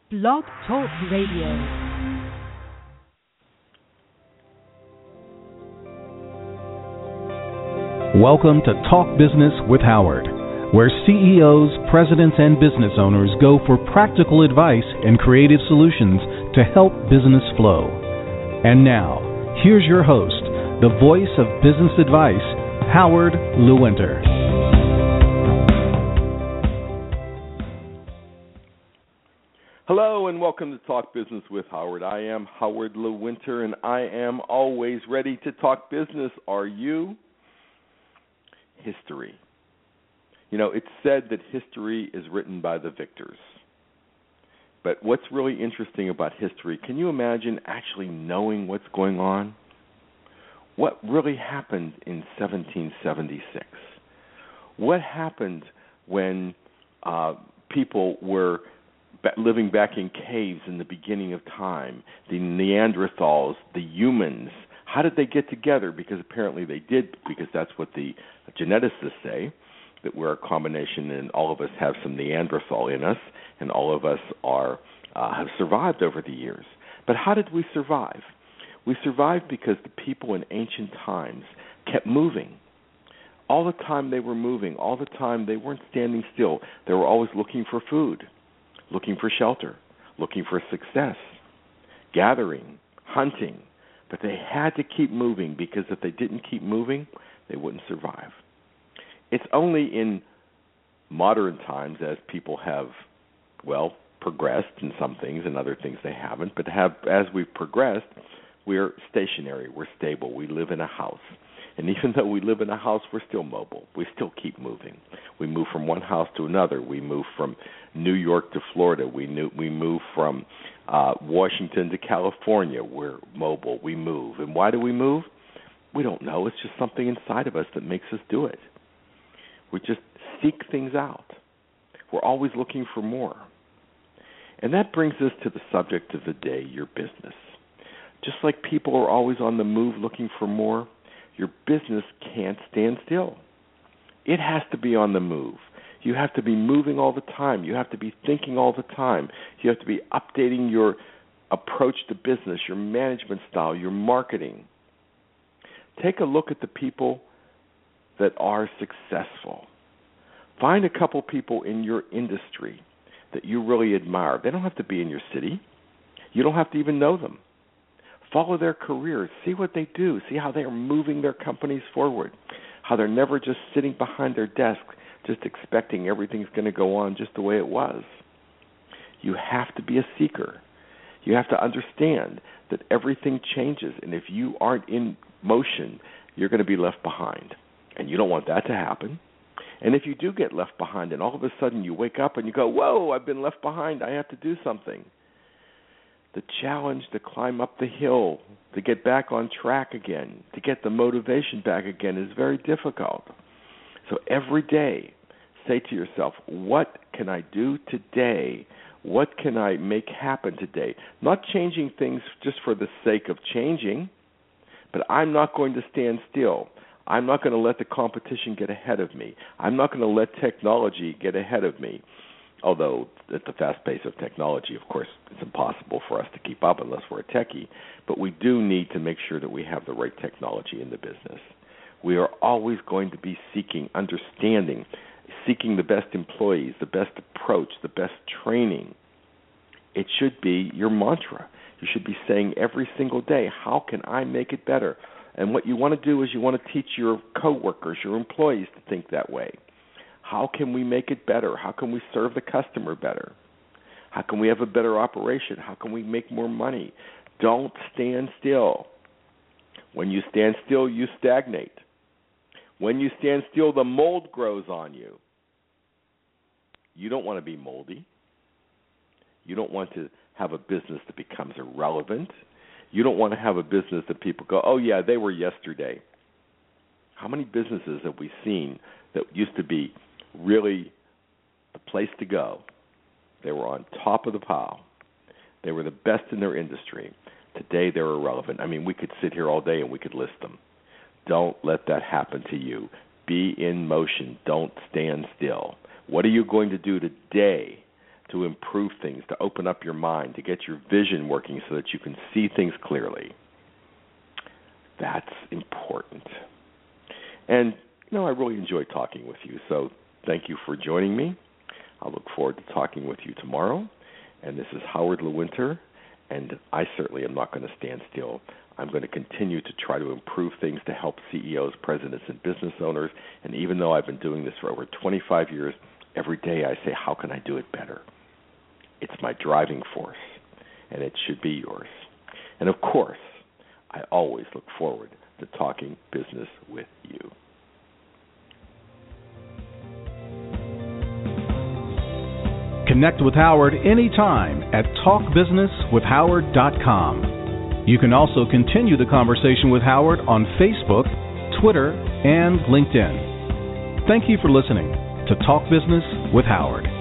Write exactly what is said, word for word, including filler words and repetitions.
Blog Talk Radio. Welcome to Talk Business with Howard, where C E Os, presidents, and business owners go for practical advice and creative solutions to help business flow. And now, here's your host, the voice of business advice, Howard Lewinter. Hello and welcome to Talk Business with Howard. I am Howard Lewinter and I am always ready to talk business. Are you? History. You know, it's said that history is written by the victors. But what's really interesting about history, can you imagine actually knowing what's going on? What really happened in seventeen seventy-six? What happened when uh, people were living back in caves in the beginning of time? The Neanderthals, the humans, how did they get together? Because apparently they did, because that's what the geneticists say, that we're a combination and all of us have some Neanderthal in us, and all of us are uh, have survived over the years. But how did we survive? We survived because the people in ancient times kept moving. All the time they were moving, all the time they weren't standing still. They were always looking for food, looking for shelter, looking for success, gathering, hunting. But they had to keep moving, because if they didn't keep moving, they wouldn't survive. It's only in modern times, as people have, well, progressed in some things and other things they haven't, but have as we've progressed, we're stationary, we're stable, we live in a house. And even though we live in a house, we're still mobile. We still keep moving. We move from one house to another. We move from New York to Florida. We new, we move from uh, Washington to California. We're mobile. We move. And why do we move? We don't know. It's just something inside of us that makes us do it. We just seek things out. We're always looking for more. And that brings us to the subject of the day, your business. Just like people are always on the move looking for more, your business can't stand still. It has to be on the move. You have to be moving all the time. You have to be thinking all the time. You have to be updating your approach to business, your management style, your marketing. Take a look at the people that are successful. Find a couple people in your industry that you really admire. They don't have to be in your city. You don't have to even know them. Follow their careers. See what they do. See how they are moving their companies forward. How they're never just sitting behind their desk, just expecting everything's going to go on just the way it was. You have to be a seeker. You have to understand that everything changes, and if you aren't in motion, you're going to be left behind. And you don't want that to happen. And if you do get left behind, and all of a sudden you wake up and you go, whoa, I've been left behind. I have to do something. The challenge to climb up the hill, to get back on track again, to get the motivation back again is very difficult. So every day, say to yourself, what can I do today? What can I make happen today? Not changing things just for the sake of changing, but I'm not going to stand still. I'm not going to let the competition get ahead of me. I'm not going to let technology get ahead of me. Although at the fast pace of technology, of course, it's impossible for us to keep up unless we're a techie. But we do need to make sure that we have the right technology in the business. We are always going to be seeking, understanding, seeking the best employees, the best approach, the best training. It should be your mantra. You should be saying every single day, how can I make it better? And what you want to do is you want to teach your coworkers, your employees to think that way. How can we make it better? How can we serve the customer better? How can we have a better operation? How can we make more money? Don't stand still. When you stand still, you stagnate. When you stand still, the mold grows on you. You don't want to be moldy. You don't want to have a business that becomes irrelevant. You don't want to have a business that people go, oh, yeah, they were yesterday. How many businesses have we seen that used to be really the place to go? They were on top of the pile. They were the best in their industry. Today they're irrelevant. I mean, we could sit here all day and we could list them. Don't let that happen to you. Be in motion. Don't stand still. What are you going to do today to improve things, to open up your mind, to get your vision working so that you can see things clearly. That's important. And, you know, I really enjoy talking with you, so thank you for joining me. I look forward to talking with you tomorrow. And this is Howard Lewinter, and I certainly am not going to stand still. I'm going to continue to try to improve things to help C E Os, presidents, and business owners. And even though I've been doing this for over twenty-five years, every day I say, how can I do it better? It's my driving force, and it should be yours. And of course, I always look forward to talking business with you. Connect with Howard anytime at talk business with howard dot com. You can also continue the conversation with Howard on Facebook, Twitter, and LinkedIn. Thank you for listening to Talk Business with Howard.